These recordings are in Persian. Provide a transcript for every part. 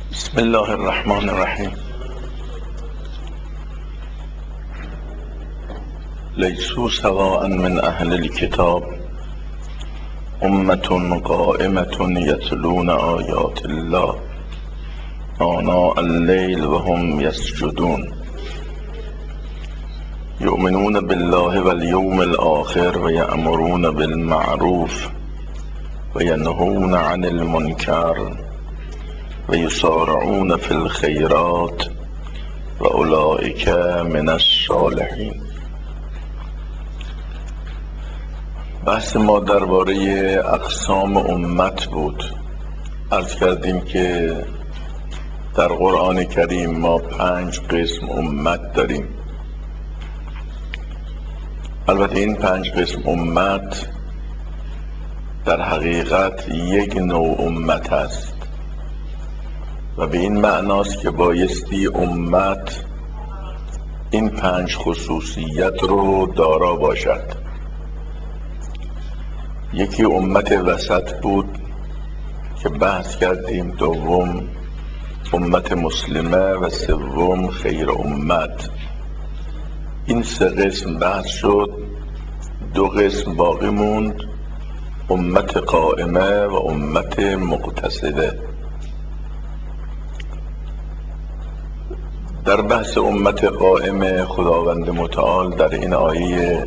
بسم الله الرحمن الرحیم. لیسوا سواء من اهل الكتاب امة قائمة یتلون آیات الله آناء الليل و هم یسجدون یؤمنون بالله والیوم الآخر و یأمرون بالمعروف و ینهون عن المنکر و یسارعون فی الخیرات و اولئک من الصالحین. بحث ما درباره اقسام امت بود. عرض کردیم که در قرآن کریم ما 5 قسم امت داریم. البته این 5 قسم امت در حقیقت یک نوع امت است و به این معناست که بایستی امت این 5 خصوصیت رو دارا باشد. یکی امت وسط بود که بحث کردیم، دوم امت مسلمه و سوم خیر امت. این 3 قسم بحث شد. 2 قسم باقی موند، امت قائمه و امت مقتصده. در بحث امت قائمه خداوند متعال در این آیه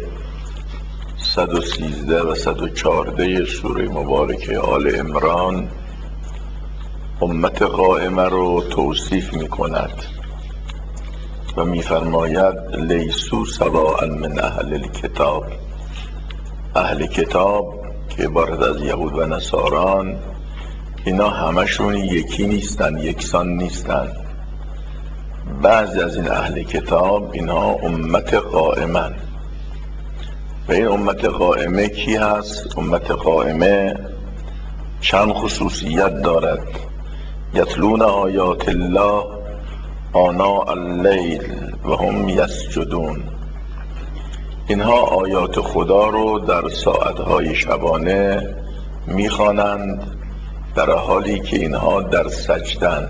113 و 114 سوره مبارکه آل عمران امت قائمه رو توصیف می کند و می فرماید لیسوا سواء من اهل الکتاب. اهل کتاب که عبارت از یهود و نصاران، اینا همشون یکی نیستن، یکسان نیستن. بعضی از این اهل کتاب اینها امت قائمه. و این امت قائمه کی هست؟ امت قائمه چند خصوصیت دارد. یتلون آیات الله آناء اللیل و هم یسجدون. اینها آیات خدا رو در ساعتهای شبانه میخوانند در حالی که اینها در سجدن.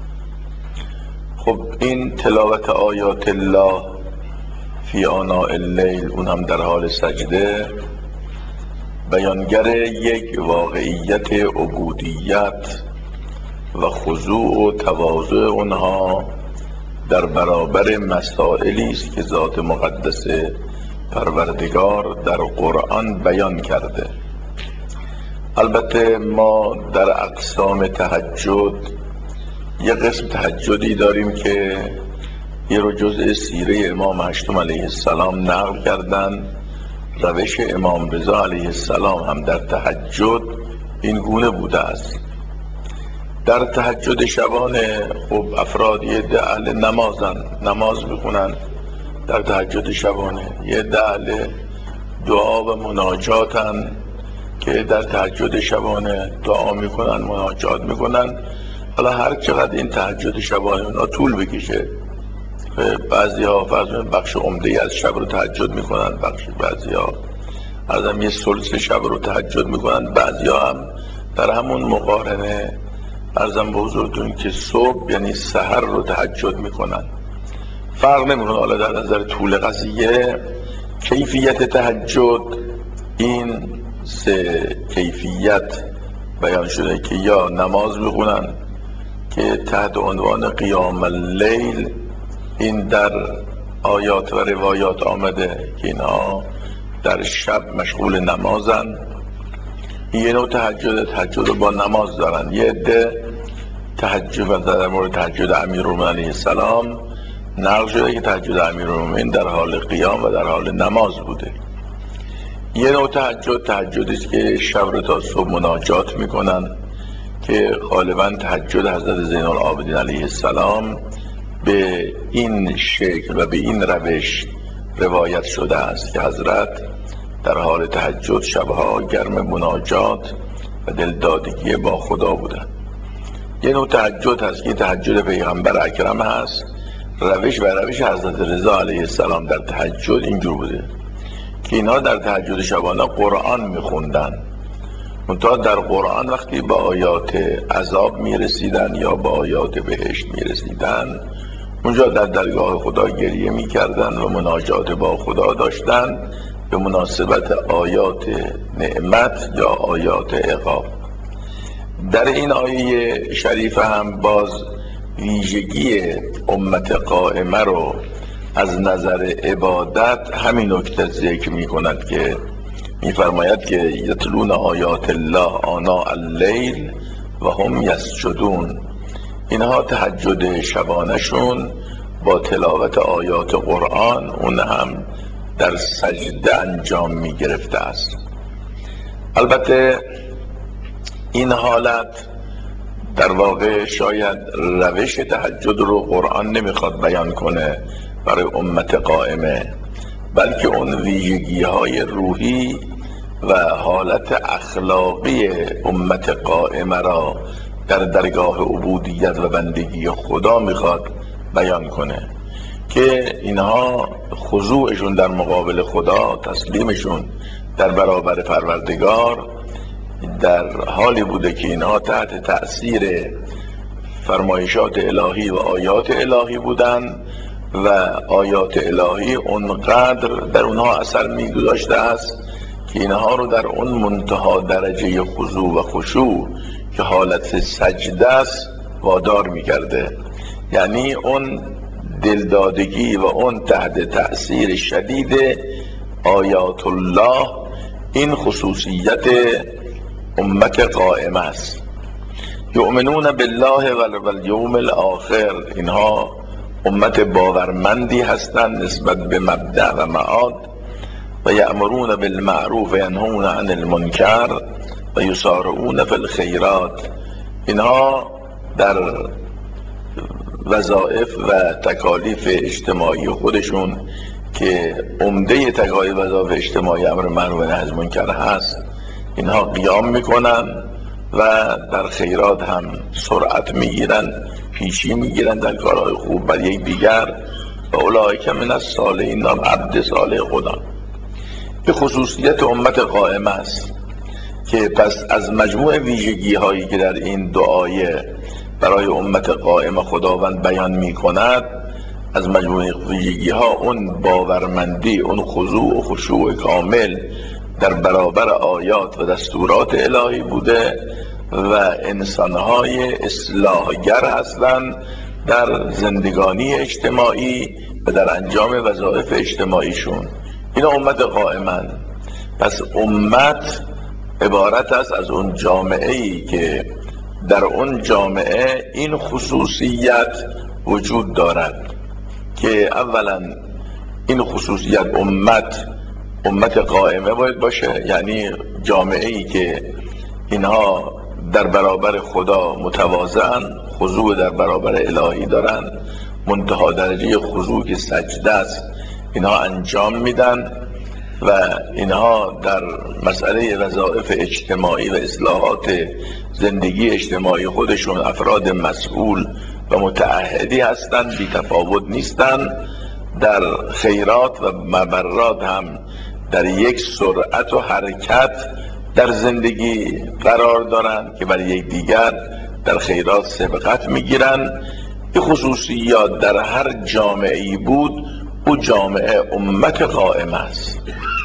خب این تلاوت آیات الله فی آناء اللیل، اون هم در حال سجده، بیانگر یک واقعیت عبودیت و خضوع و تواضع اونها در برابر مسائلی است که ذات مقدس پروردگار در قرآن بیان کرده. البته ما در اقسام تهجد یک قسم تهجدی داریم که این رو جزء سیره امام هشتم علیه السلام نقل کردن. روش امام رضا علیه السلام هم در تهجد این گونه بوده است. در تهجد شبانه خب افراد یه عده اهل نمازن، نماز میخونن در تهجد شبانه، یه عده اهل دعا و مناجاتن که در تهجد شبانه دعا میکنن، مناجات میکنن. حالا هر چقدر این تهجد شبانه اونا طول بکشه، بعضی ها بخش عمده از شب رو تهجد میکنن، بعضی ها ازم یه ثلث شب رو تهجد میکنن، بعضی ها هم در همون مقارنه ارزم به حضورتون که صبح یعنی سحر رو تهجد میکنن. فرق نمیکنه. حالا در نظر طول قضیه کیفیت تهجد این 3 کیفیت بیان شده که یا نماز بخونن که تحت عنوان قیام اللیل این در آیات و روایات آمده که اینها در شب مشغول نمازن. یه نوع تهجد رو با نماز دارن. یه عده تهجد و در مورد تهجد امیرالمومنین علیه السلام نقل شده که تهجد امیرالمومنین در حال قیام و در حال نماز بوده. یه نوع تهجدی است که شب رو تا صبح مناجات میکنن که غالبا تهجد حضرت زین العابدین علیه السلام به این شکل و به این روش روایت شده است که حضرت در حال تهجد شبها گرم مناجات و دلدادگی با خدا بودند. یه نوع تهجد هست که تهجد پیغمبر اکرم هست. روش حضرت رضا علیه السلام در تهجد اینجور بوده که اینها در تهجد شبانه قرآن میخوندن منتها در قرآن وقتی به آیات عذاب میرسیدن یا به آیات بهشت میرسیدن، اونجا در درگاه خدا گریه میکردن و مناجات با خدا داشتن به مناسبت آیات نعمت یا آیات عقاب. در این آیه شریفه هم باز ویژگی امت قائمه رو از نظر عبادت همین نکته ذکر می کند که میفرماید که یتلون آیات الله آناء اللیل و هم یسجدون، اینها تهجد شبانشون با تلاوت آیات قرآن اون هم در سجده انجام می گرفته است. البته این حالت در واقع شاید روش تهجد رو قرآن نمیخواد بیان کنه برای امت قائمه، بلکه اون ویژگی های روحی و حالت اخلاقی امت قائمه را در درگاه عبودیت و بندگی خدا میخواد بیان کنه که اینها خضوعشون در مقابل خدا، تسلیمشون در برابر پروردگار در حالی بوده که اینها تحت تأثیر فرمایشات الهی و آیات الهی بودن و آیات الهی اونقدر در اونها اثر میگذاشته است که اینها رو در اون منتها درجه خضوع و خشوع که حالت سجده است وادار میکرده. یعنی اون دلدادگی و اون تحت تأثیر شدید آیات الله این خصوصیت امت قائمه است. یؤمنون بالله و الیوم الاخر، اینها امت باورمندی هستند نسبت به مبدأ و معاد. و یأمرون بالمعروف و ینهون عن المنکر و یسارعون فی الخیرات، اینها در وظایف و تکالیف اجتماعی خودشون که عمده تکالیف وظایف اجتماعی امر معروف و نهی از منکر هست، اینها قیام میکنن و در خیرات هم سرعت میگیرن، پیشی میگیرن در کارهای خوب بر یک دیگر. و اولئک من الصالحین، نام عبد صالح خدا. به خصوصیت امت قائمه است که پس از مجموع ویژگی هایی که در این دو آیه برای امت قائمه خداوند بیان می کند، از مجموع ویژگی ها اون باورمندی، اون خضوع و خشوع کامل در برابر آیات و دستورات الهی بوده و انسانهای اصلاحگر هستند در زندگانی اجتماعی و در انجام وظایف اجتماعیشون. این امت قائمن. پس امت عبارت است از اون جامعه‌ای که در اون جامعه این خصوصیت وجود دارد که اولا این خصوصیت امت قائمه باید باشه، یعنی جامعه‌ای که اینها در برابر خدا متواضعن، خضوع در برابر الهی دارن، منتها درجه خضوع که سجده است اینها انجام میدن و اینها در مسئله وظایف اجتماعی و اصلاحات زندگی اجتماعی خودشون افراد مسئول و متعهدی هستند، بی تفاوت نیستند. در خیرات و مبرات هم در یک سرعت و حرکت در زندگی قرار دارند که برای یک دیگر در خیرات سبقت میگیرن. این خصوصیات در هر جامعه‌ای بود، او جامعه امت قائمه است.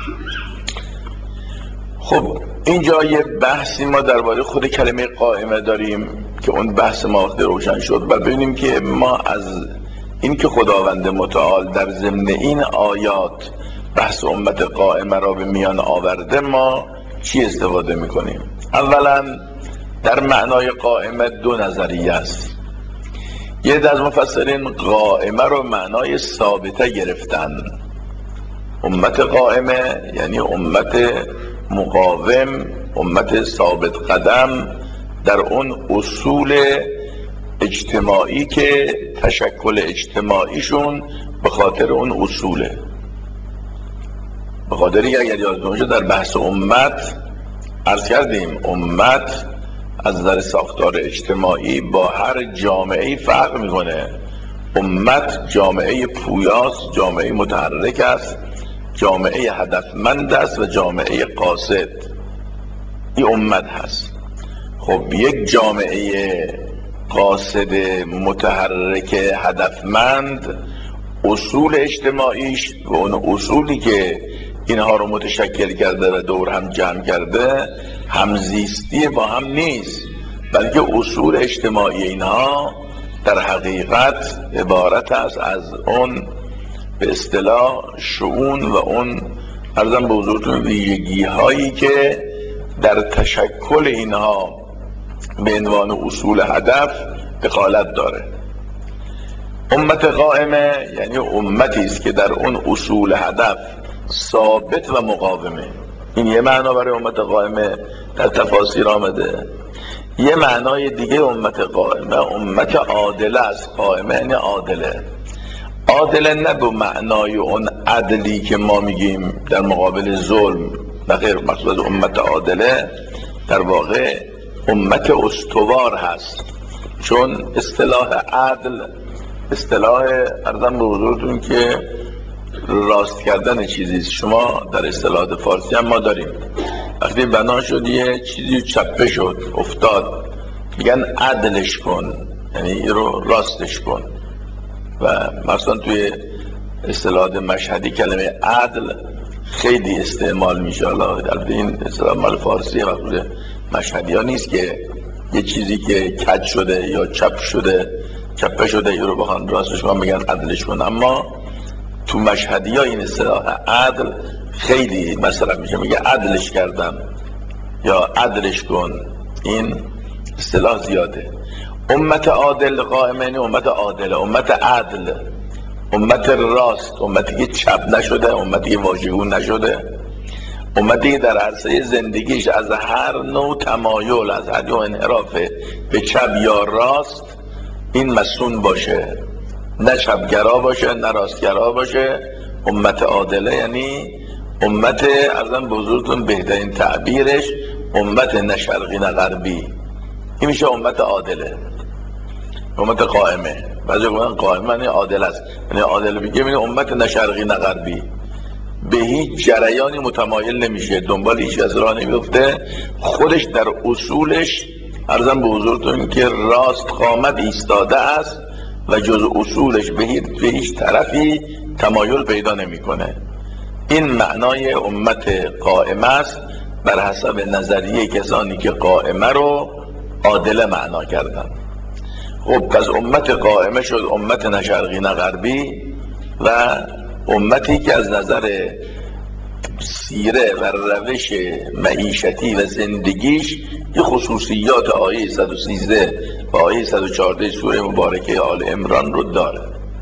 خب اینجا یه بحثی ما درباره خود کلمه قائمه داریم که اون بحث ما وقتی روشن شد و ببینیم که ما از این که خداوند متعال در ضمن این آیات بحث امت قائمه را به میان آورده ما چی استفاده میکنیم. اولا در معنای قائمه دو نظریه است. یه عده از مفسرین قائمه رو معنای ثابته گرفتن. امت قائمه یعنی امت مقاوم، امت ثابت قدم در اون اصول اجتماعی که تشکل اجتماعیشون به خاطر اون اصوله. به خاطر اگر یادتون در بحث امت عرض کردیم امت از نظر ساختار اجتماعی با هر جامعه‌ای فرق میکنه. امت جامعه پویاست، جامعه متحرک است، جامعه هدفمند است و جامعه قاصد. این امت هست. خب یک جامعه قاصد متحرک هدفمند اصول اجتماعیش و اون اصولی که اینها رو متشکل کرده و دور هم جمع کرده همزیستی با هم نیست، بلکه اصول اجتماعی اینها در حقیقت عبارت است از اون به اصطلاح شؤون و اون عرضم به حضورتون ویژگی هایی که در تشکل اینها به عنوان اصول هدف دخالت داره. امت قائمه یعنی امتی است که در اون اصول هدف ثابت و مقاومه. این یه معنا برای امت قائمه در تفاسیر آمده. یه معنای دیگه امت قائمه امت عادله است. قائمه یعنی عادله. عادله نه به معنای اون عدلی که ما میگیم در مقابل ظلم، نه غیر. مقصود امت عادله در واقع امت استوار هست، چون اصطلاح عدل اصطلاح عرضم به حضورتون که راست کردن چیزیست. شما در اصطلاحات فارسی هم ما داریم وقتی بنا شد یه چیزی چپه شد افتاد میگن عدلش کن، یعنی این رو راستش کن. و مثلا توی اصطلاحات مشهدی کلمه عدل خیلی استعمال میشه. البته این اصطلاح مال فارسی و مشهدی ها نیست که یه چیزی که کج شده یا چپه شده این رو بخوان راستش کن میگن عدلش کن. اما تو مشهدی ها این اصطلاح عدل خیلی مثلا میگه عدلش کردم یا عدلش کن، این اصطلاح زیاده. امت عادل قائمه یعنی امت عادله، امت عدل، امت راست، امتی که چپ نشده، امتی که واژگون نشده، امتی که در عرصه زندگیش از هر نوع تمایل، از هر نوع انحراف به چپ یا راست این مسئول باشه، نه چپگرا باشه نه راستگرا باشه. امت عادله یعنی امت ارزم به حضورتون بهترین تعبیرش امت نه شرقی نه غربی. این میشه امت عادله، امت قائمه. بعضی وقتا قائمه یعنی عادل است، یعنی عادل بگه یعنی امت نه شرقی نه غربی، به هیچ جریانی متمایل نمیشه، دنبال هیچ از راه نمیفته، خودش در اصولش عرضم به حضورتون که راست قامت ایستاده است و جز اصولش به هیچ طرفی تمایل پیدا نمیکنه. این معنای امت قائمه است بر حسب نظریه کسانی که قائمه رو عادله معنا کردن. خب پس امت قائمه شد امت نه شرقی نه غربی و امتی که از نظر سیره و روش معیشتی و زندگیش یه خصوصیات آیه 113 و آیه 114 سوره مبارکه آل عمران رو داره.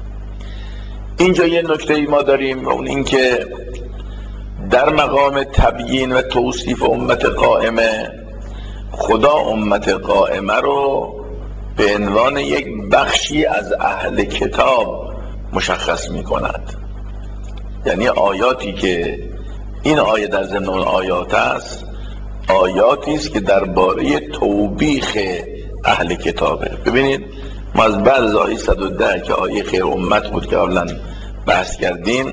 اینجا یه نکته ای ما داریم و اون این که در مقام تبیین و توصیف امت قائمه خدا امت قائمه رو به عنوان یک بخشی از اهل کتاب مشخص می کند. یعنی آیاتی که این آیه در ضمن اون آیات است آیاتی است که درباره توبیخ اهل کتابه. ببینید ما از بعد از آیه 110 که آیه خیر امت بود که قبلا بحث کردیم،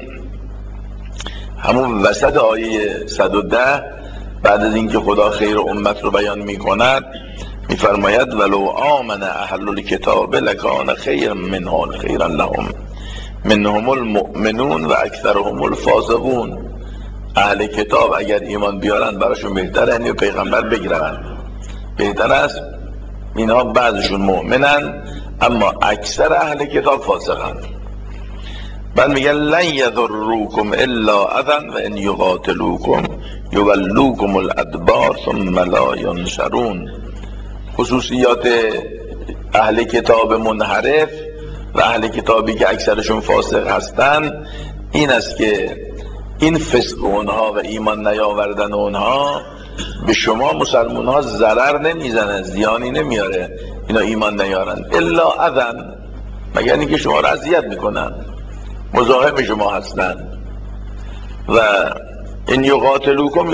همون وسط آیه 110 بعد از اینکه خدا خیر امت رو بیان می کند میفرماید ولو آمن اهل الکتاب لکان خیر منهم خیرا لهم منهم المؤمنون و اکثرهم الفاسقون. اهل کتاب اگر ایمان بیارن براشون بهتره، یعنی پیغمبر بگیرن بهتر است. اینها بعضشون مؤمنن اما اکثر اهل کتاب فاسقن. بعد میگن لن یضروکم الا اذى و ان یقاتلوکم یولوکم الادبار ثم لا ینصرون. خصوصیات اهل کتاب منحرف و اهل کتابی که اکثرشون فاسق هستن این است که این فسق اونها و ایمان نیاوردن اونها به شما مسلمان ها ضرر نمیزنه، زیانی نمیاره. اینا ایمان نیارن الا اذن، مگر اینکه شما رو اذیت میکنن، مزاحم شما هستن. و ان یقاتلوکم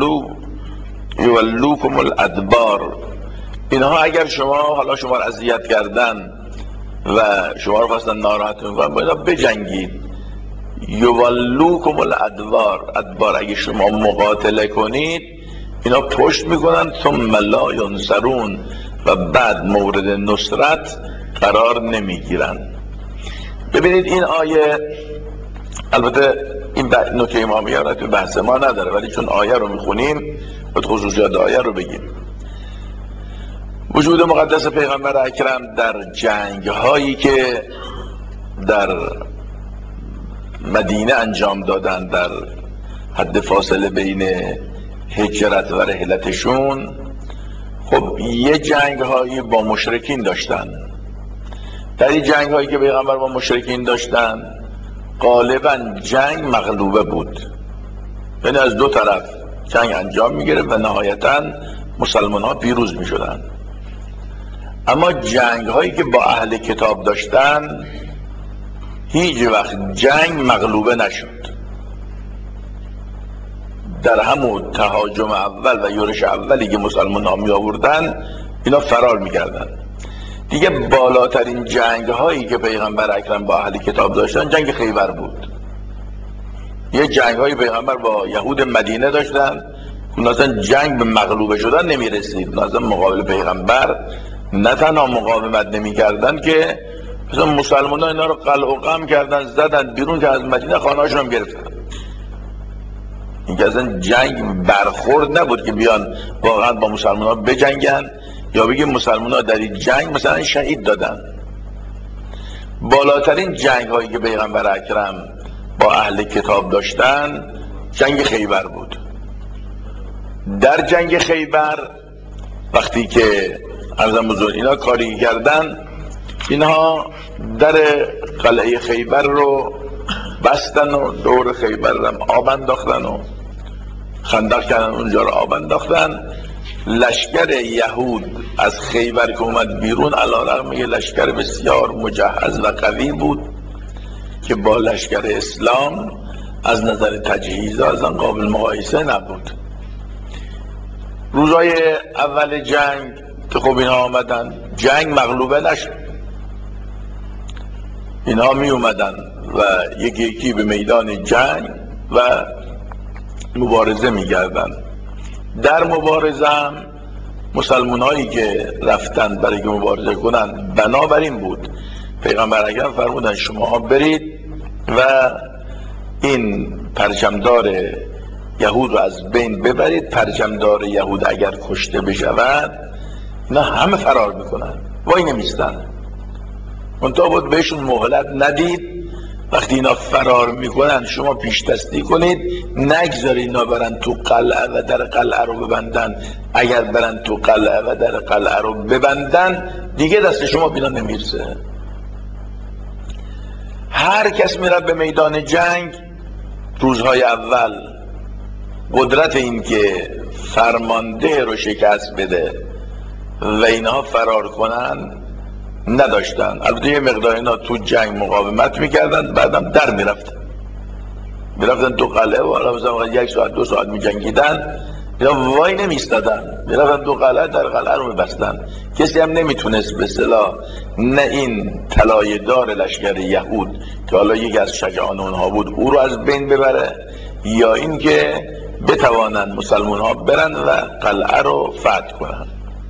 یولوکم الادبار، اینها اگر حالا شما رو اذیت کردن و شما رو خواستن ناراحت میکنن باید بجنگید. یولوکم الادبار، ادبار اگه شما مقاتله کنید اینا پشت میکنن ثم لا ینصرون و بعد مورد نصرت قرار نمیگیرن. ببینید این آیه، البته این نکته ما میاره تو بحث ما نداره، ولی چون آیه رو میخونیم باید خصوصیات آیه رو بگیم. وجود مقدس پیغمبر اکرم در جنگ هایی که در مدینه انجام دادن، در حد فاصله بین هجرت و رحلتشون، خب یه جنگ هایی با مشرکین داشتن. در این جنگ هایی که پیغمبر با مشرکین داشتن غالبا جنگ مغلوبه بود، یعنی از دو طرف جنگ انجام میگرفت و نهایتا مسلمان ها پیروز میشدن. اما جنگ هایی که با اهل کتاب داشتن هیچ وقت جنگ مغلوبه نشد. در همون تهاجم اول و یورش اولی که مسلمان ها می آوردن اینا فرار میکردن. دیگه بالاترین جنگ هایی که پیغمبر اکرم با اهل کتاب داشتن جنگ خیبر بود. یه جنگ های پیغمبر با یهود مدینه داشتن که اصلا جنگ به مغلوبه شدن نمی رسید. اصلا مقابل پیغمبر نه تنها مقاومت نمی کردن که مثلا مسلمان ها اینا رو قلع و قم کردن، زدن بیرون که از مدینه خانه هاشون هم گرفتن. این که اصلا جنگ برخورد نبود که بیان واقعا با مسلمان ها بجنگن یا بگیم مسلمان ها در این جنگ مثلا شهید دادن. بالاترین جنگ هایی که پیغمبر اکرم با اهل کتاب داشتن جنگ خیبر بود. در جنگ خیبر وقتی که عرضم بزرگ اینا کاری کردن، اینها در قلعه خیبر رو بستن و دور خیبر رو آب انداختن و خندق کردن، اونجا رو آب انداختن. لشکر یهود از خیبر که اومد بیرون علیرغم یه لشکر بسیار مجهز و قوی بود که با لشکر اسلام از نظر تجهیزات اصلا قابل مقایسه نبود. روزای اول جنگ که خب اینها آمدن، جنگ مغلوبه نشد. اینها می اومدن و یکی یکی به میدان جنگ و مبارزه می گردن. در مبارزه هم مسلمان هایی که رفتن برای که مبارزه کنن بنابراین بود پیغمبر اکرم فرمودن شماها برید و این پرچمدار یهود رو از بین ببرید. پرچمدار یهود اگر کشته بشود اینا همه فرار میکنن، وای نمیستن. منتها بود بهشون مهلت ندید. وقتی اینا فرار میکنن شما پیش دستی کنید، نگذارید اینا برن تو قلعه و در قلعه رو ببندن. اگر برن تو قلعه و در قلعه رو ببندن دیگه دست شما بینا نمیرسه. هر کس میره به میدان جنگ روزهای اول قدرت این که فرمانده رو شکست بده و اینها فرار کنن نداشتن. البته یه مقدار اینا تو جنگ مقاومت میکردن، بعدم در میرفتن تو قلعه و حالا مثلا 1 ساعت 2 ساعت میجنگیدن، اینا وای نمیستادن، میرفتن تو قلعه، در قلعه رو میبستن. کسی هم نمیتونست به اصطلاح نه این طلایه دار لشکر یهود که حالا یکی از شجعان اونها بود او رو از بین ببره، یا این که بتوانند مسلمان ها برن و قلعه رو فتح کنن.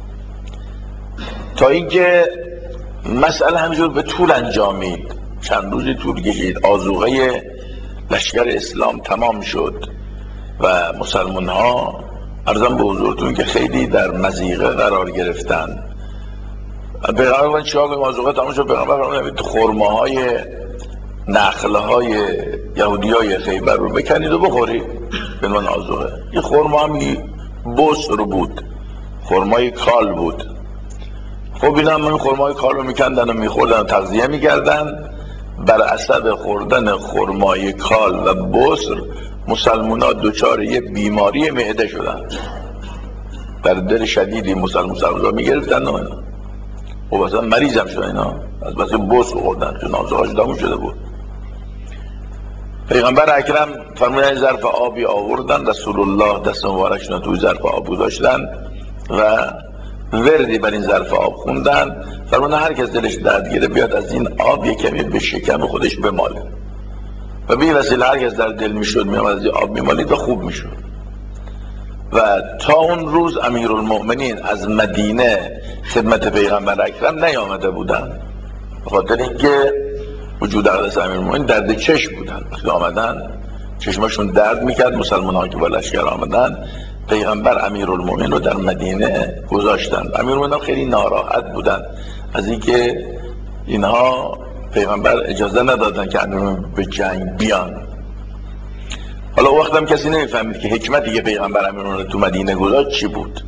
تا اینکه مسئله همینجور به طول انجامید، چند روزی طول کشید، آذوقه لشکر اسلام تمام شد و مسلمان ها عرضم به حضورتون که خیلی در مضیقه قرار گرفتن. پیغمبر چیکار کنیم؟ آذوقه تمام شد، پیغمبر فرمود خرماهای نخلهای یهودیای خیبر رو بکنید و بخورید به من آذوقه. این خرما هم بصر بود، خرمای کال بود. خب اینا هم خرمای کال رو میکندن و میخوردن و تغذیه میکردن. بر اثر خوردن خرمای کال و بصر مسلمان ها دچار یه بیماری معده شدن، در دل شدیدی مسلمان ها میگرفتن و اینا خب اصلا مریض هم شدن. اینا از بس بصر خوردن چون آذوقه‌اش تموم شده بود. پیغمبر اکرم فرمودن ظرف آبی آوردن، رسول الله دست مبارکشون توی ظرف آب گذاشتن و وردی بر این ظرف آب خوندن. فرمودن هر کس دلش درد گیره بیاد از این آب یک کمی به شکم خودش بماله و به این وسیله هر کس در دل میشد میامد از این آب میمالید و خوب میشد. و تا اون روز امیرالمؤمنین از مدینه خدمت پیغمبر اکرم نیامده بودن، به خاطر اینکه وجود اقدس امیرالمؤمنین درد چشم بودن. وقتی آمدن چشماشون درد میکرد. مسلمان ها که با لشکر آمدن پیغمبر امیرالمؤمنین رو در مدینه گذاشتن. امیرالمؤمنین خیلی ناراحت بودن از اینکه اینها پیغمبر اجازه ندادن که امیرالمؤمنین به جنگ بیان. حالا وقت هم کسی نمیفهمید که حکمتی که پیغمبر امیرالمؤمنین تو مدینه گذاشت چی بود.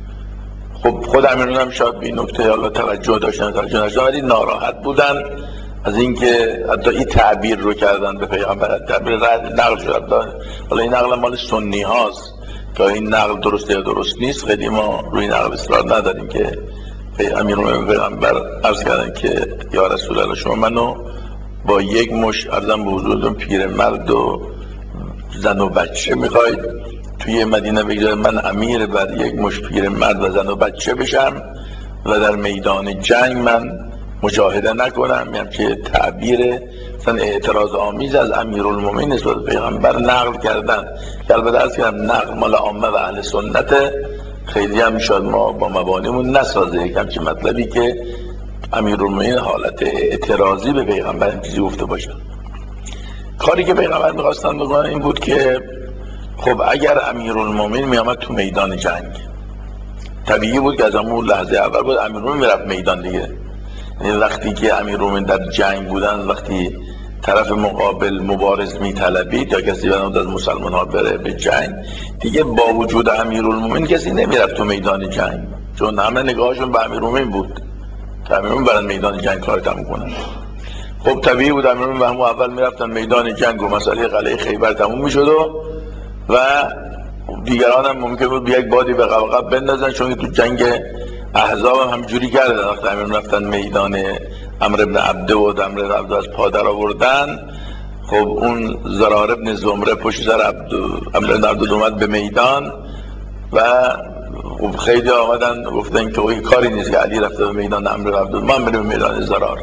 خب خود امیرالمؤمنین هم شاید به این نکته حالا توجه داشتن ولی ناراحت بودن از اینکه حتی این تعبیر رو کردن به پیغمبر. تعبیر نقل شد. حالا این نقل مال سنی هاست که این نقل درسته یا درست نیست، خیلی ما روی نقل اصرار نداریم. که امیرالمؤمنین پیغمبر عرض کردن که یا رسول الله شما منو با یک مش ارزم به حضورتون پیرمرد و زن و بچه میخواید توی مدینه بگذارید، من امیر بر یک مش پیرمرد و زن و بچه بشم و در میدان جنگ من مجاهده نکنم؟ یعنی که تعبیر مثلا اعتراض آمیز از امیرالمؤمنین نسبت به پیغمبر نقل کردن که البته عرض کردم نقل مال عامه و اهل سنت، خیلی هم شاید ما با مبانیمون نسازه یک همچین مطلبی که امیرالمؤمنین حالت اعتراضی به پیغمبر این چیزی گفته باشن. کاری که پیغمبر میخواستن بکنن این بود که خب اگر امیرالمؤمنین میامد تو میدان جنگ، طبیعی بود که از همون لحظه اول بود امیرالمؤمنین میرفت میدان دیگه. یعنی وقتی که امیرالمؤمنین در جنگ بودن، وقتی طرف مقابل مبارز میطلبید یا کسی بنابرای از مسلمان ها بره به جنگ، دیگه با وجود امیرالمؤمنین کسی نمیرفت تو میدان جنگ، چون همه نگاهشون به امیرالمؤمنین بود که امیرالمؤمنین برن میدان جنگ کار تموم کنن. خب طبیعی بود امیرالمؤمنین به همون اول میرفتن میدان جنگ و مسئله قلعه خیبر تموم میشد و دیگران هم ممکن بود یک بادی به عقب بندازن، چون تو جنگ احزاب هم همینجوری کردن. وقتی امیرالمؤمنین رفتن میدان عمرو بن عبده و عمرو بن عبده از پادر آوردن، خب اون زرار بن زمره پشت سر عمرو بن عبده اومد به میدان و خب خیلی آمدن گفتن که این کاری نیست که علی رفته به میدان عمرو بن عبده، ما بریم به میدان زرار.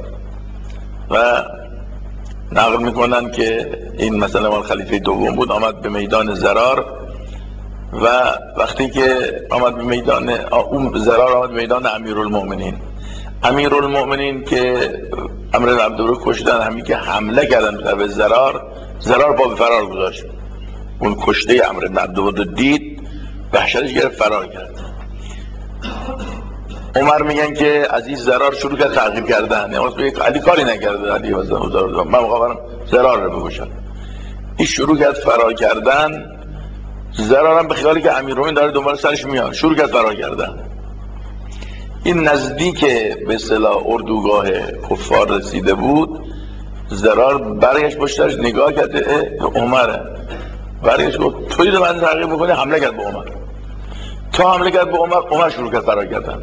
و نقل میکنن که این مثلا مال خلیفه دوم بود، آمد به میدان زرار و وقتی که آمد به میدان اون زرار آمد به میدان امیرالمؤمنین. امیرالمؤمنین که عمرو بن عبده رو کشتن، همین که حمله کردن به زرار پا به فرار گذاشت. اون کشته عمرو بن عبده رو دید، وحشتش گرفت، فرار کرد. عمر میگن که از این زرار شروع کرد تعقیب کردن، یعنی علی کاری نکرده، علی من میخوام زرار رو بکشم. این شروع کرد فرار کردن. زرار هم به خیالی که امیرالمؤمنین داره دنبال سرش میاد، شروع کرد فرار کردن. این نزدیک به اصطلاح اردوگاه کفار رسیده بود، زرار برگشت پشتش نگاه کرد، عمره، برگشت گفت توی رو من تعقیب میکنی، حمله کرد به عمر. تا حمله کرد به عمر شروع کرد فرار کردن.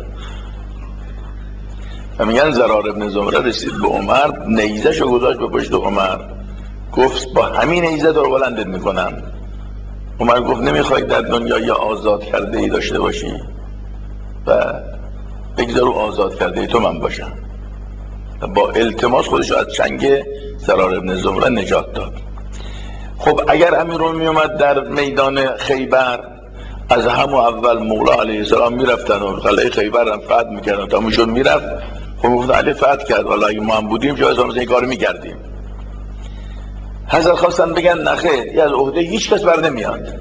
و میگن زرار ابن زمره رسید به عمر، نیزه‌شو گذاشت به پشت عمر، گفت با همین نیزه دور بلندت میکنم. عمر گفت نمیخوای در دنیا یا آزاد کرده ای داشته باشی و بگذارو آزاد کرده ای تو من باشم. با التماس خودشو از چنگ زرار ابن زمره نجات داد. خب اگر امیرالمؤمنین میومد در میدان خیبر، از همون اول مولا علیه السلام میرفتن و قلعه خیبر هم فتح میکردن، تا میشد میرفت. خب میگفتن علی فتح کرد، والا اگه ما هم بودیم چه مثلا این کارو میکردیم. حضرت خواستن بگن نخیر، از عهده هیچ کس بر نمیاد،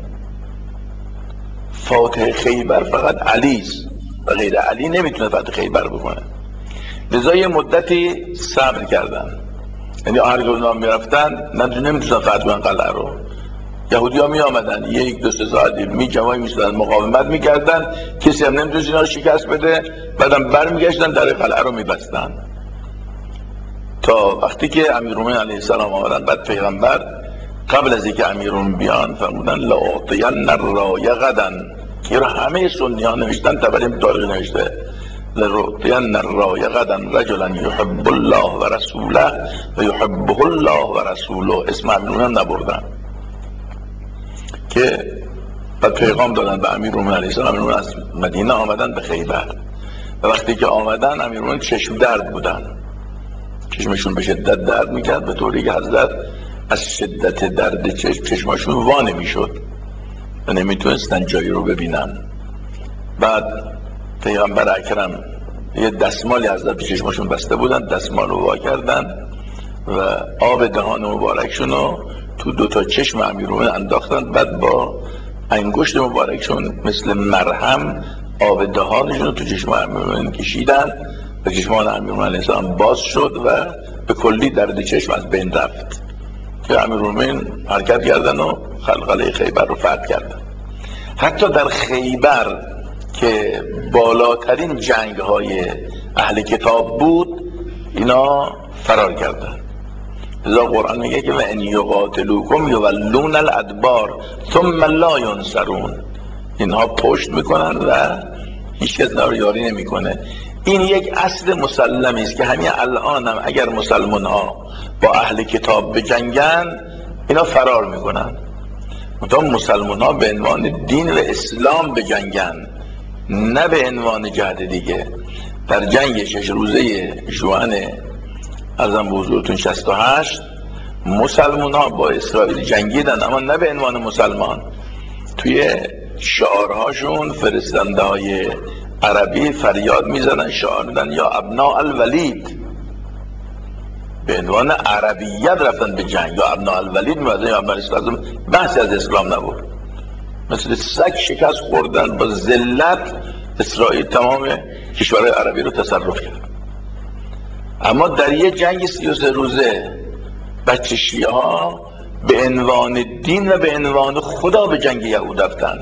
فاتح خیبر فقط علیست و غیر علی نمیتونه فتح خیبر بکنه. لذا یه مدتی صبر کردن، یعنی هر جا میرفتن نمیتونن فتح کنن قلعه رو. یهودی ها می آمدن یک دو سه ساعتی می جمعی میشدن، مقاومت میکردن، کسی هم نمیتونست اینا رو شکست بده، بعدم برمیگشتن در قلعه رو میبستن. تا وقتی که امیرالمؤمنین علیه السلام آمدن، بعد پیغمبر قبل از اینکه امیرالمؤمنین بیان فرمودن لاعطین الرای غدا، که رو همه سنی ها نوشتن، تبریم تاریخ نوشته لاعطین الرای غدا رجلا یحب الله و رسوله و یحبه الله و رسوله، اسم امیرالمؤمنین نبردن. که بعد پیغام دادن به امیرالمؤمنین علیه السلام. امیرالمؤمنین از مدینه آمدن به خیبر و وقتی که آمدن امیرالمؤمنین چشم درد بودن، چشمشون به شدت درد میکرد، به طوری که حضرت از شدت درد چشمشون وا نمیشد و نمیتونستن جایی رو ببینن. بعد پیغمبر اکرم یه دستمالی از در چشمشون بسته بودن، دستمال رو وا کردن و آب دهان مبارکشون رو تو 2 چشم امیرالمومنین انداختن. بعد با انگشت مبارکشون مثل مرهم آب دهانشون رو تو چشم امیرالمومنین کشیدن و چشم امیرالمومنین علیه السلام باز شد و به کلی درد چشم از بین رفت که امیرالمومنین حرکت کردن و قلعه خیبر رو فتح کردن. حتی در خیبر که بالاترین جنگ های اهل کتاب بود اینا فرار کردن. لذا قرآن میگه که و ان یقاتلوکم یولون الادبار ثم لا ینصرون، اینها پشت میکنن و هیچ کس اینا رو یاری نمیکنه. این یک اصل مسلمی است که همین الان هم اگر مسلمان ها با اهل کتاب بجنگن اینا فرار میکنن. منتها مسلمان ها به عنوان دین و اسلام بجنگن، نه به عنوان جهت دیگه. در جنگ 6 روزه ژوئن ارزم به حضورتون 68 مسلمان ها با اسرائیل جنگیدن، اما نه به عنوان مسلمان. توی شعارهاشون فرستنده های عربی فریاد میزدن، شعار میدن یا ابناء الولید، به عنوان عربیت رفتن به جنگ. یا ابناء الولید می‌بودن یا ابناء الاسلام، بحثی از اسلام نبود. مثل سگ شکست خوردن، با ذلت اسرائیل تمام کشورهای عربی رو تصرف کرد. اما در یه جنگ 33 روزه بچه شیعه ها به عنوان دین و به عنوان خدا به جنگ یهود رفتن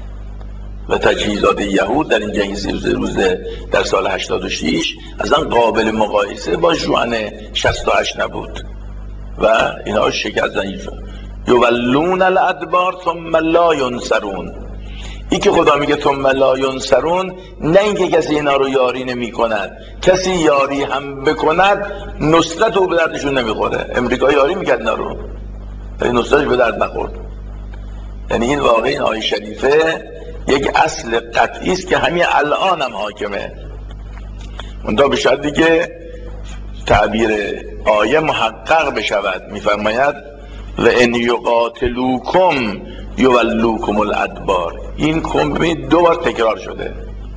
و تجهیزات یهود در این جنگ 33 روزه در سال 86 اصلا قابل مقایسه با ژوئن 68 نبود و اینا شکستن. یولون الادبار ثم لا ینصرون. این که خدا میگه ثم لا ینصرون، نه اینکه کسی اینا رو یاری نمی کند، کسی یاری هم بکند نصرت او به دردشون نمیخوره. امریکا یاری میکرد اینا رو ولی نصرتش به درد نخورد. یعنی این واقعی این آیه شریفه یک اصل قطعی است که همین الان هم حاکمه. منتها به شرطی که تعبیر آیه محقق بشود. میفرماید و ان یقاتلوکم یولوکم الادبار. این کم 2 بار تکرار شده.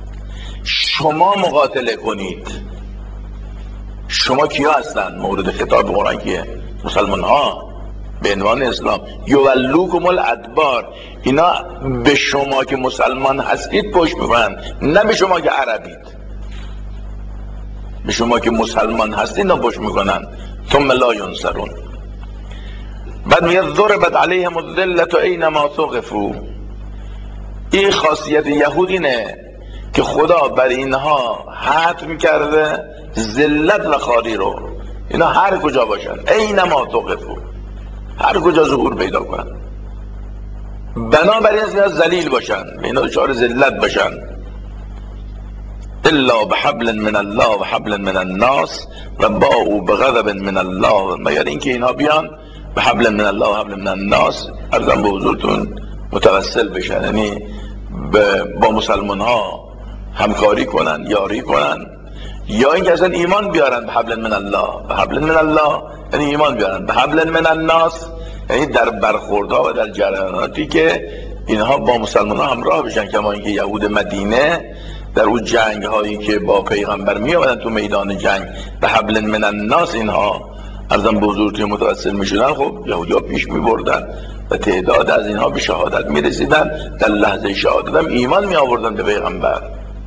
شما مقاتله کنید. شما کیا هستن؟ مورد خطاب قرآن کیه؟ مسلمان ها به عنوان اسلام. یولوکم الادبار، اینا به شما که مسلمان هستید پشت میکنن، نه به شما که عربید. به شما که مسلمان هستید اینا پشت میکنن. ثم لا ینصرون. بعد میگه ضربت علیهم الذلة اینما ثقفوا. این خاصیت یهود اینه که خدا بر اینها حتم کرده ذلت و خواری رو. اینا هر کجا باشن، اینما ثقفوا، هر کجا ظهور پیدا کنن، بنابراین اینا ذلیل باشن، اینا دچار ذلت باشن. الا بحبل من الله و حبل من الناس و باءوا بغضب من الله. مگر اینکه اینا بیان به حبل من الله و حبل من الناس ارزم به حضورتون متوسل بشن، یعنی با مسلمان ها همکاری کنن، یاری کنن، یا اینکه اصلا ایمان بیارن به حبل من الله. به حبل من الله یعنی ایمان بیارن. به حبل من الناس یعنی در برخوردها و در جریاناتی که اینها با مسلمان ها همراه بشن. کما اینکه یهود مدینه در اون جنگ هایی که با پیغمبر می آمدن تو میدان جنگ به حبل من الناس اینها ارزم به حضورتون متوسل می شدن، خب یهودی ها پیش می بردن و تعداد از اینها به شهادت می رسیدن. در لحظه شهادت هم ایمان می آوردن به پیغمبر.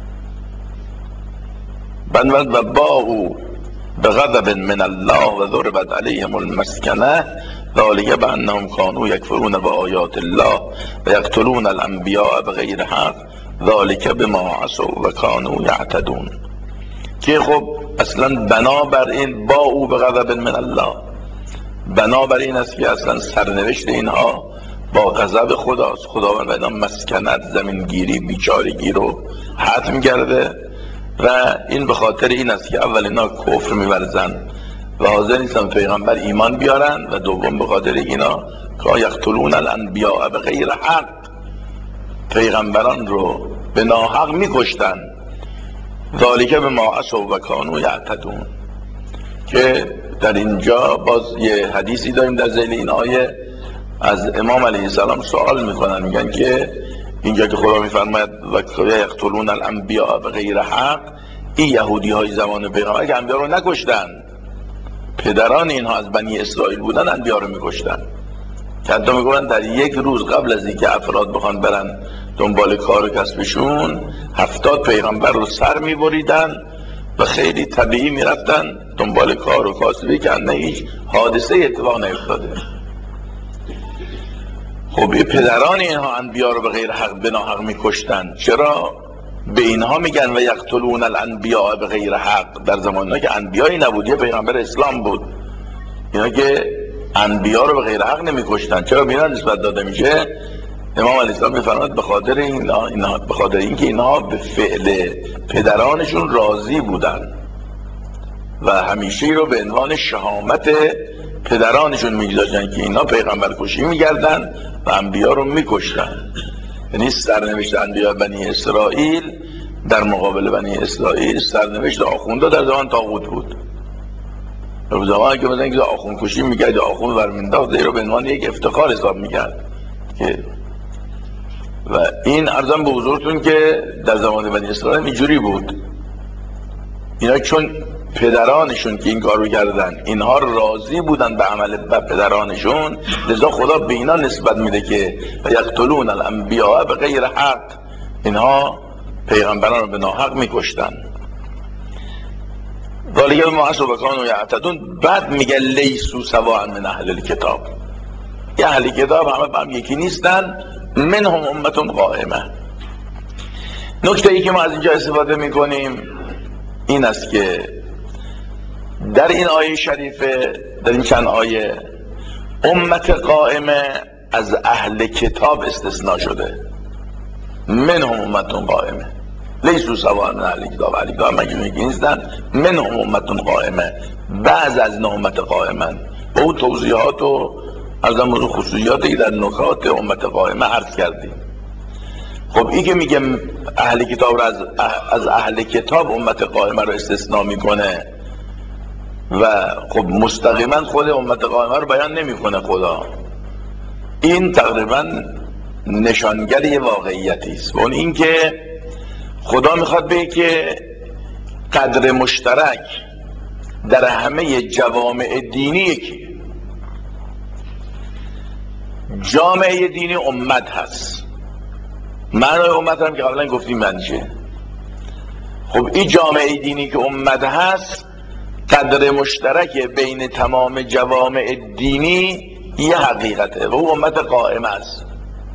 بنوز و باءوا بغضب من الله و ضربت علیهم المسکنه ذلک بانهم کانوا یکفرون بآیات الله و یقتلون الانبیاء بغیر حق ذلک بما عصوا و کانوا یعتدون. که خب اصلا بنابر این باءوا بغضب من الله، بنابر این است که اصلا سرنوشت اینها با غضب خداست. خداوند اینا مسکنت، زمینگیری، بیچارگی رو حتم کرده و این به خاطر این است که اول اینا کفر می‌ورزن و حاضر نیستن پیغمبر ایمان بیارن و دوم به خاطر اینا که یقتلون الانبیاء بغیر حق، پیغمبران رو به ناحق می‌کشتن. ذالک بما عصوا و کانوا یعتدون. که در اینجا باز یه حدیثی داریم در ذیل این آیه از امام علیه السلام سوال میکنن، میگن که اینجا که خدا میفرماید و یقتلون الانبیاء بغیر حق، این یهودی های زمان پیغمبر که انبیا رو نکشتن، پدران اینها از بنی اسرائیل بودن، انبیا رو میکشتن. که حتی میگن در یک روز قبل از اینکه افراد بخوان برن دنبال کار و کسبشون، 70 پیغمبر رو سر میبریدن و خیلی طبیعی میرفتن دنبال کار و کاسبی که نه هیچ حادثه اتفاق نیفتاده. خب این پدران اینها انبیا رو به غیر حق به ناحق میکشتن، چرا به اینها میگن و یقتلون الانبیاء به غیر حق؟ در زمانه که انبیایی نبود، یه پیغمبر اسلام بود، اینا که انبیا رو به غیر حق نمیکشتن، چرا به اینا نسبت داده میشه؟ امام علیه السلام میفرماید به خاطر اینکه اینها به فعل پدرانشون راضی بودن و همیشه رو به عنوان شهامت پدرانشون میگذاشتن که اینا پیغمبر کشی میگردن و انبیا رو میکشتن. یعنی سرنوشت انبیا بنی اسرائیل در مقابل بنی اسرائیل سرنوشت آخونده در زمان طاغوت بود. در زمانی که مثلا آخوند کشی میگرد یا آخوند برمینداخت، این رو به عنوان یک افتخار حساب میکرد که و این عرضم به حضورتون که در زمان بنی اسرائیل اینجوری بود. اینا چون پدرانشون که این کار رو کردن اینها راضی بودن به عمل پدرانشون، لذا خدا به اینا نسبت میده که یقتلون الانبیاء به غیر حق، اینها پیغمبران رو به ناحق میکشتن. ذالک بما عصوا و کانوا یعتدون. بعد میگه لیسوا سواء من اهل الکتاب، یه اهل کتاب همه با هم یکی نیستن، منهم امة قائمه. نکته ای که ما از اینجا استفاده میکنیم این است که در این آیه شریفه، در این چند آیه، امت قائمه از اهل کتاب استثناء شده. منهم امة قائمه، لیسوا سواء من اهل کتاب، اهل کتاب مگه نیستن؟ منهم امة قائمه، بعض از نه امت قائمن. با اون توضیحات و از اون خصوصیاتی که در نکات امت قائمه عرض کردیم. خب این که میگه اهل کتاب رو از اهل کتاب امت قائمه رو استثناء میکنه و خب مستقیما خود امت قائمه رو بیان نمیکنه خدا، این تقریبا نشانگر یه واقعیتی است. اون این که خدا میخواد بگه که قدر مشترک در همه جوامع دینی یکی. جامعه دینی امت هست، معنای امت هم که قبلا گفتیم منشه. خب این جامعه دینی که امت هست، قدر مشترک بین تمام جوامع دینی یه حقیقته و او امت قائمه است.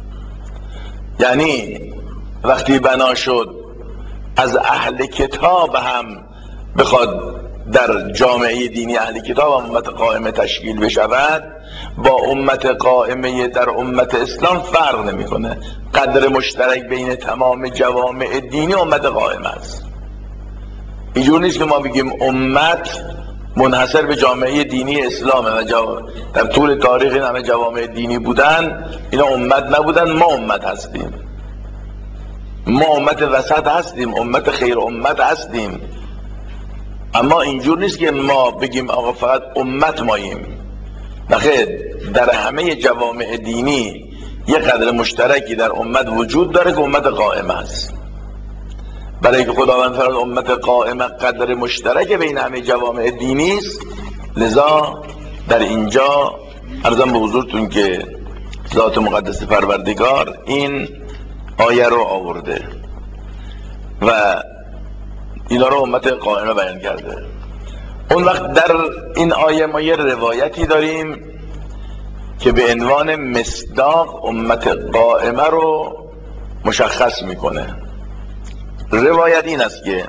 یعنی وقتی بنا شد از اهل کتاب هم بخواد در جامعه دینی اهل کتاب هم امت قائمه تشکیل بشود، با امت قائمه در امت اسلام فرق نمیکنه. قدر مشترک بین تمام جوامع دینی امت قائمه است. اینجور نیست که ما بگیم امت منحصر به جامعه دینی اسلامه و در طول تاریخ این همه جوامع دینی بودن، اینا امت نبودن، ما امت هستیم، ما امت وسط هستیم، امت خیر امت هستیم. اما اینجور نیست که ما بگیم آقا فقط امت ماییم، نخیر، در همه جوامع دینی یک قدر مشترکی در امت وجود داره که امت قائمه است. برای که خداوند فرمود امت قائمه قدر مشترک بین همه جوامع دینی است، لذا در اینجا عرضم به حضورتون که ذات مقدس پروردگار این آیه رو آورده و اینا رو امت قائمه بیان کرده. اون وقت در این آیه ما یه روایتی داریم که به عنوان مصداق امت قائمه رو مشخص میکنه. روایت این است که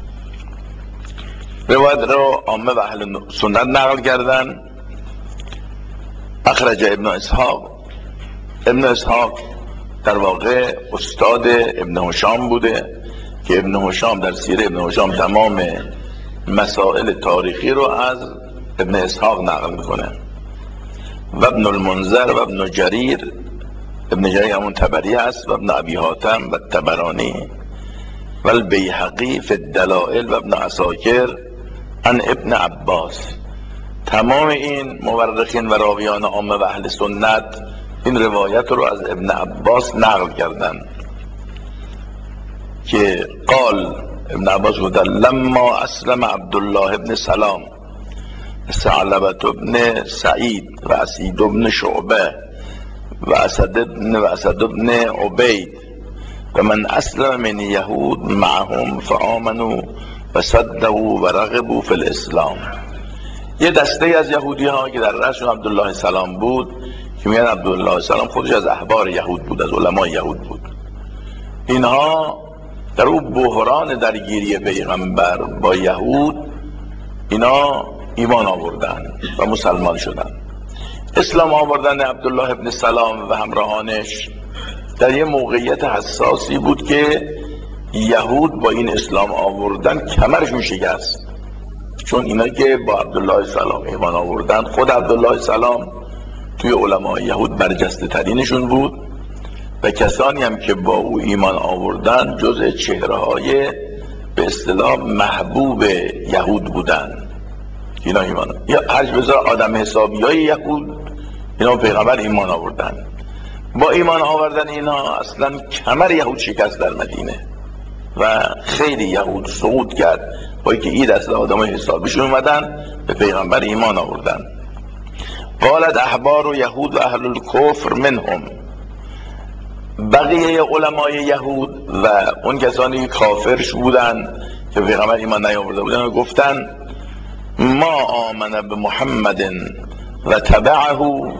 روایت رو عامه و اهل سنت نقل کردن. اخرج ابن اسحاق در واقع استاد ابن هشام بوده که ابن هشام در سیره ابن هشام تمام مسائل تاریخی رو از ابن اسحاق نقل میکنه و ابن المنذر و ابن جریر، ابن جریر همون طبری هست، و ابن ابی حاتم و طبرانی و البیهقی فی الدلائل و ابن عساکر عن ابن عباس. تمام این مورخین و راویان عامه و اهل سنت این روایت رو از ابن عباس نقل کردن که قال ابن عباس گفت لما اسلم عبدالله ابن سلام ثعلبة ابن سعید و اسید ابن شعبه و اسد ابن عبید و من اسلم من یهود معهم فآمنوا و صدقوا و رغبوا فی الاسلام. یه دسته از یهودی ها که در رأسشون عبدالله سلام بود که میگن عبدالله سلام خودش از احبار یهود بود، از علمای یهود بود، اینها در اون بحران درگیری پیغمبر با یهود اینا ایمان آوردن و مسلمان شدن. اسلام آوردن عبدالله ابن سلام و همراهانش در یه موقعیت حساسی بود که یهود با این اسلام آوردن کمرشون شکست، چون اینا که با عبدالله سلام ایمان آوردن، خود عبدالله سلام توی علمای یهود برجسته ترینشون بود و کسانی هم که با او ایمان آوردن جزء چهره های به اصطلاح محبوب یهود بودن. اینا ایمان یا هرچ بذار آدم حسابی های یهود اینا پیغمبر ایمان آوردن. با ایمان آوردن اینا اصلا کمر یهود شکست در مدینه و خیلی یهود صعود کرد، با اینکه این دسته آدمای حسابیشون اومدن به پیغمبر ایمان آوردن. قالت احبار یهود و اهل الکفر منهم، بقیه علمای یهود و اون کسانی که کافرش بودن که پیغمبر ایمان نیاورده بودن گفتن ما آمن به محمد و تبعه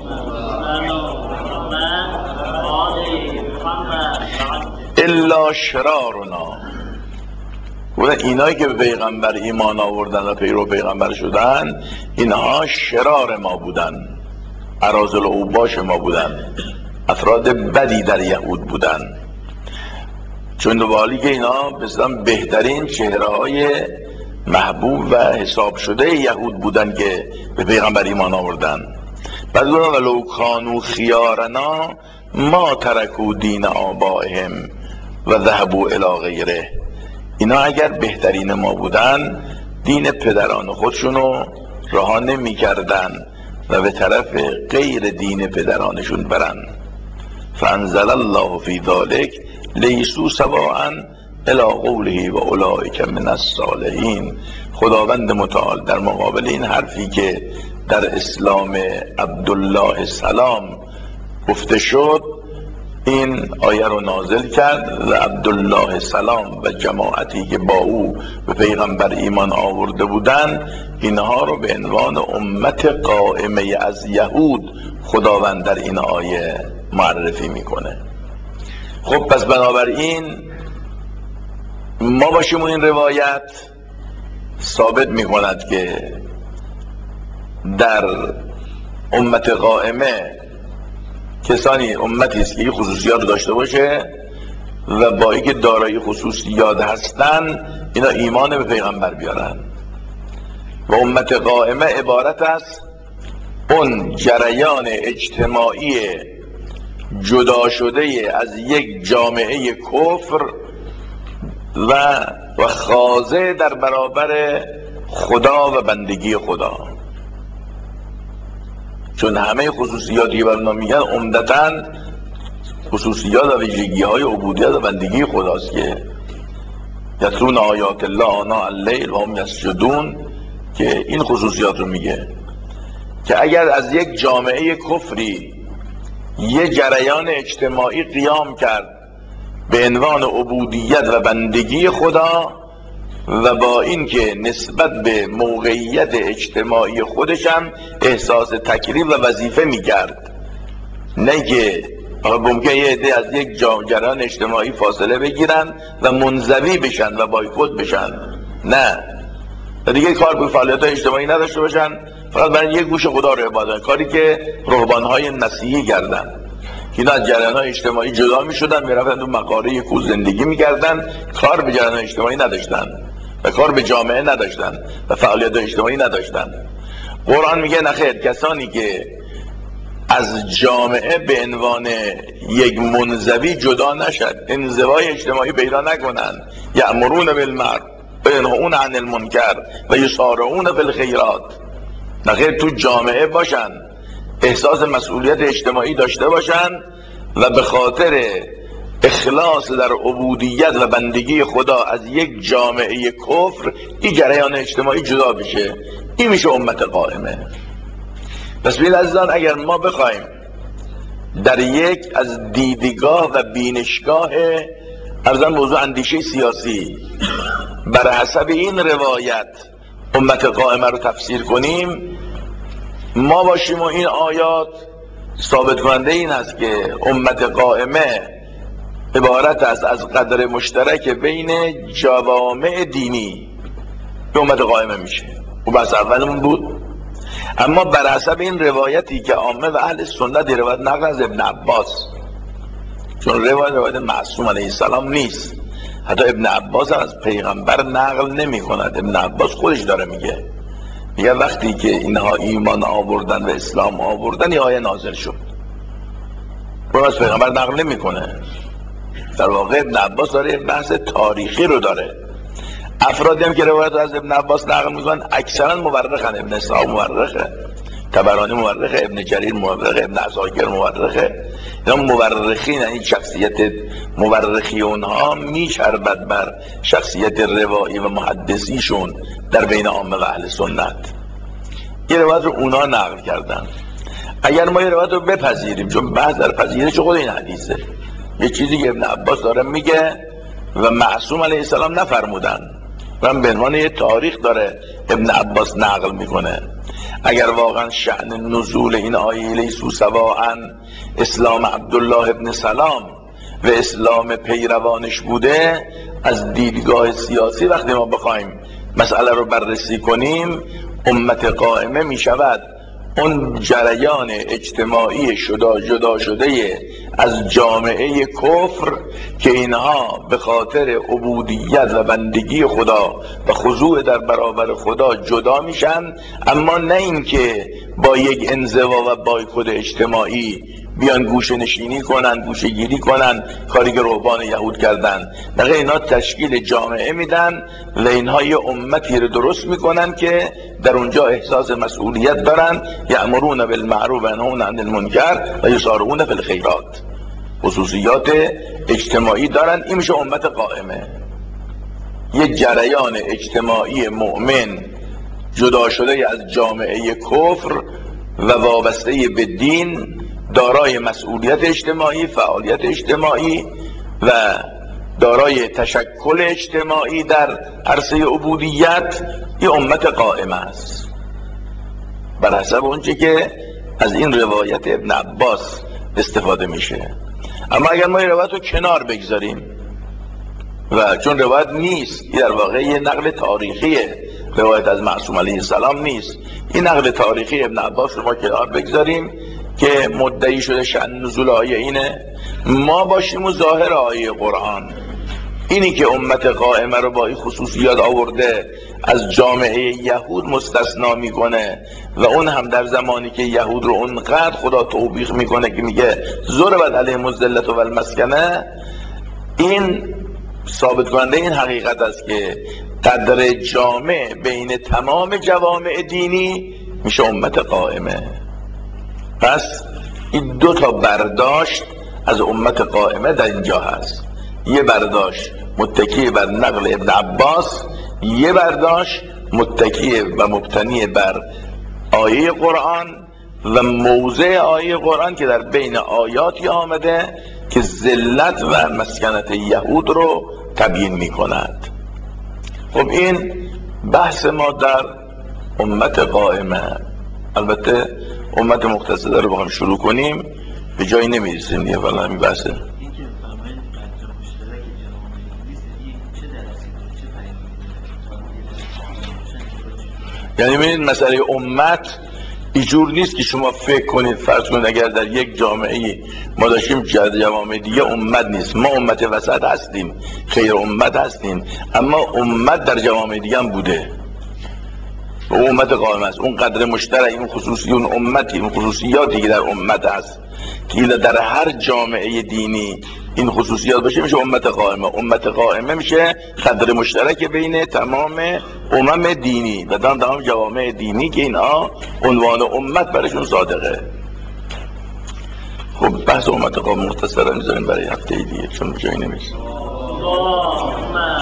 الا شرارنا. اینایی که به پیغمبر ایمان آوردن و پیرو پیغمبر شدن اینها شرار ما بودن، اراذل و اوباش ما بودن، افراد بدی در یهود بودن، چون به حالی که اینا بسیار بهترین چهره های محبوب و حساب شده یهود بودن که به پیغمبر ایمان آوردن. بعد گفتن ولو کانوا خیارنا ما ترکوا دین آبائهم و ذهبوا الی غیره. اینا اگر بهترین ما بودن دین پدران خودشونو رها نمی کردن و به طرف غیر دین پدرانشون برن. فانزل الله فی ذلک لیسوا سواء الی قوله و اولئک من الصالحین. خداوند متعال در مقابل این حرفی که در اسلام عبدالله سلام گفته شد این آیه رو نازل کرد و عبدالله سلام و جماعتی که با او به پیغمبر ایمان آورده بودن اینها رو به عنوان امت قائمه از یهود خداوند در این آیه معرفی میکنه. خب پس بنابراین ما باشیم این روایت ثابت میکند که در امت قائمه کسانی امتی است که این خصوصیات رو داشته باشه و با اینکه دارای خصوصیات هستن اینا ایمان به پیغمبر بیارن. و امت قائمه عبارت است اون جریان اجتماعی جدا شده از یک جامعه کفر و خاضع در برابر خدا و بندگی خدا، چون همه خصوصیاتی که برنا میگن عمدتاً خصوصیات و ویژگی های عبودیت و بندگی خداست که یتلون آیات الله آناء اللیل و هم یسجدون، که این خصوصیات رو میگه که اگر از یک جامعه کفری یه جریان اجتماعی قیام کرد به عنوان عبودیت و بندگی خدا و با اینکه نسبت به موقعیت اجتماعی خودشم احساس تکلیف و وظیفه میکرد، نه که ممکنه یه عده از یک جریان اجتماعی فاصله بگیرن و منزوی بشن و بایکوت بشن، نه و دیگه کار به فعالیت اجتماعی نداشته باشن، فقط برای یک گوش خدا رو عبادت، کاری که رهبانهای مسیحی کردن که اینا از جریان‌های اجتماعی جدا می‌شدن، می‌رفتن تو مقاره کوه زندگی می‌کردن، کار به جریان اجتماعی نداشتن و کار به جامعه نداشتن و فعالیت اجتماعی نداشتن. قرآن میگه نخیر، کسانی که از جامعه به عنوان یک منزوی جدا نشد، انزوای اجتماعی پیدا نکنن، یأمرون بالمعروف و ینهون عن المنکر و یسارعون فی الخیرات، نخیر تو جامعه باشن، احساس مسئولیت اجتماعی داشته باشن و به خاطر اخلاص در عبودیت و بندگی خدا از یک جامعه کفر این جریان اجتماعی جدا بشه. این میشه امت قائمه. پس ببینید عزیزان، اگر ما بخوایم در یک از دیدگاه و بینشگاه ارزان موضوع اندیشه سیاسی بر حسب این روایت امت قائمه رو تفسیر کنیم، ما باشیم و این آیات ثابت کننده این است که امت قائمه عبارت است از قدر مشترک بین جوامع دینی به امت قائمه میشه. و بس اولمون بود. اما بر حسب این روایتی که عامه و اهل سنت روایت نقل از ابن عباس، چون روایت معصوم علیه السلام نیست، حتی ابن عباس از پیغمبر نقل نمی کند. ابن عباس خودش داره میگه وقتی که اینها ایمان آوردن و اسلام آوردن یه آیه نازل شد. برای از پیغمبر نقل نمی کنه. در واقع ابن عباس داره بحث تاریخی رو داره. افرادی هم که روایت از ابن عباس نقل میکنن اکثرا مورخن. ابن اسحاق مورخه، طبرانی مورخه، ابن جریر مورخه، ابن عساکر مورخه. اینا مورخین، یعنی شخصیت مورخی اونها میچربد بر شخصیت روایی و محدثیشون در بین عامه و اهل سنت. یه روایت رو اونا نقل کردن. اگر ما یه روایت رو بپذیریم، چون بحث در پذیرش خود این حدیثه، یه چیزی که ابن عباس داره میگه و معصوم علیه السلام نفرمودن و به عنوان یه تاریخ داره ابن عباس نقل میکنه، اگر واقعا شأن نزول این آیه لیسوا سواء اسلام عبدالله ابن سلام و اسلام پیروانش بوده، از دیدگاه سیاسی وقتی ما بخوایم مسئله رو بررسی کنیم، امت قائمه میشود اون جریان اجتماعی جدا شده از جامعه کفر که اینها به خاطر عبودیت و بندگی خدا و خضوع در برابر خدا جدا میشن، اما نه اینکه با یک انزوا و بایکوت اجتماعی بیان گوشه نشینی کنن، گوشه گیری کنن، کاری که رهبان یهود کردن. بقیه اینا تشکیل جامعه میدن و اینها یه امتی رو درست میکنن که در اونجا احساس مسئولیت دارن، یأمرون بالمعروف و ینهون عن المنکر و یسارعون فی الخیرات، خصوصیات اجتماعی دارن. این میشه امت قائمه، یک جریان اجتماعی مؤمن جدا شده از جامعه کفر و وابسته به دین، دارای مسئولیت اجتماعی، فعالیت اجتماعی و دارای تشکل اجتماعی در عرصه عبودیت. این امت قائمه است بر حسب اونچه که از این روایت ابن عباس استفاده میشه. اما اگر ما این روایت رو کنار بگذاریم و چون روایت نیست، این در واقع یه نقل تاریخیه، روایت از معصوم علیه السلام نیست، این نقل تاریخی ابن عباس رو ما کنار بگذاریم که مدعی شده شأن نزول آیه اینه، ما باشیم و ظاهر آیه قرآن اینی که امت قائمه رو با این خصوصیات آورده از جامعه یهود مستثنا میکنه و اون هم در زمانی که یهود رو اونقدر خدا توبیخ میکنه که میگه ضربت علیهم الذلة و المسکنه. این ثابت کننده این حقیقت است که قدر جامع بین تمام جوامع دینی میشه امت قائمه. پس این دو تا برداشت از امت قائمه در اینجا هست، یه برداشت متکی بر نقل ابن عباس، یه برداشت متکی و مبتنی بر آیه قرآن و موضع آیه قرآن که در بین آیاتی آمده که ذلت و مسکنت یهود رو تبیین می کند. خب این بحث ما در امت قائمه. البته امت مقتصده رو بخوایم شروع کنیم به جایی نمیرسیم دیگه، فعلا همین بحثه. یعنی ببینید مسئله امت اینجور نیست که شما فکر کنید فرض کنید اگر در یک جامعه ما داشتیم جوامع دیگه امت نیست، ما امت وسط هستیم، خیر امت هستیم، اما امت در جوامع دیگه هم بوده و امت قائم است. اون قدر مشترک، اون خصوصی، اون امتی، اون خصوصیاتی که در امت هست که در هر جامعه دینی این خصوصیات باشه میشه امت قائمه. امت قائمه میشه قدر مشترک بین تمام امم دینی و تمام جوامع دینی که اینها عنوان امت برشون صادقه. خب بحث امت قوم مختصرا میذاریم برای هفته دیگه چون جایی نمیشه.